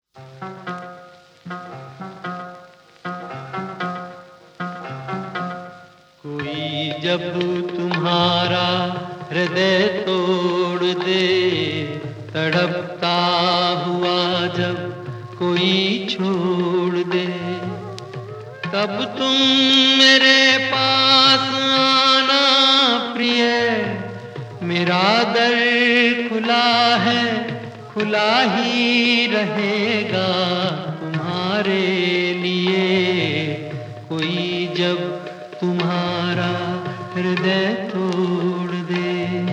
कोई जब तुम्हारा हृदय तोड़ दे, तड़पता हुआ जब कोई छोड़ दे, तब तुम मेरे पास आना प्रिय। मेरा दर खुला है, खुला ही रहेगा तुम्हारे लिए। कोई जब तुम्हारा हृदय तोड़ दे।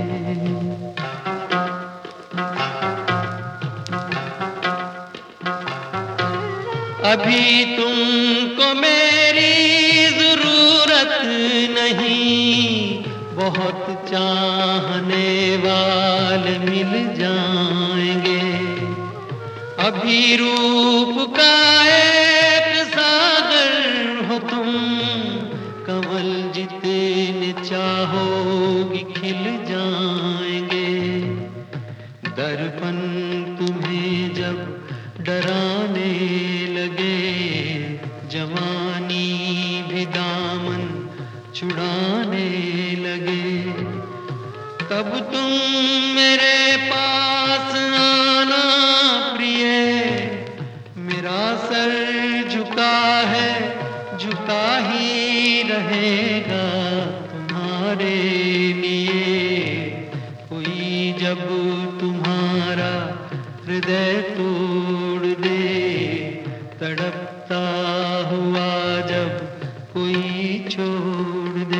अभी तुमको मेरी जरूरत नहीं, बहुत चाहने वाले मिल जाएंगे। अभी रूप का एक सागर हो तुम, कमल जितने चाहोगी खिल जाएंगे। दर्पण तुम्हें जब डराने लगे, जवानी भी दामन छुड़ाने लगे, तब तुम मेरे पास आना प्रिय। मेरा सर झुका है, झुका ही रहेगा तुम्हारे लिए। कोई जब तुम्हारा हृदय तोड़ दे, तड़पता हुआ जब कोई छोड़ दे।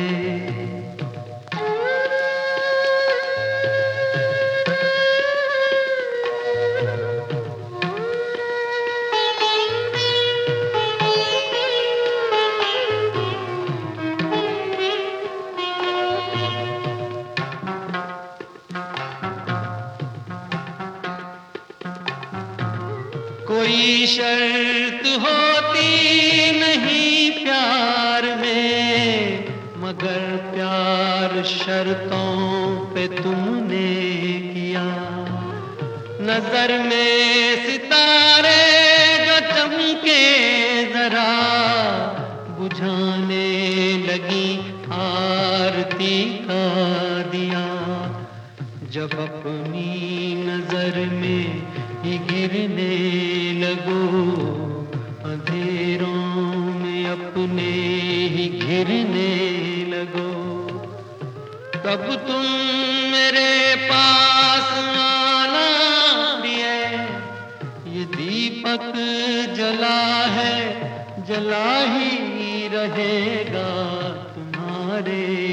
कोई शर्त होती नहीं प्यार में, मगर प्यार शर्तों पे तुमने किया। नजर में सितारे जो चमके जरा, बुझाने लगी आरती का दिया। जब अपनी नजर में ही गिरने लगो, अंधेरों में अपने ही घिरने लगो, तब तुम मेरे पास आना प्रिय। ये दीपक जला है, जला ही रहेगा तुम्हारे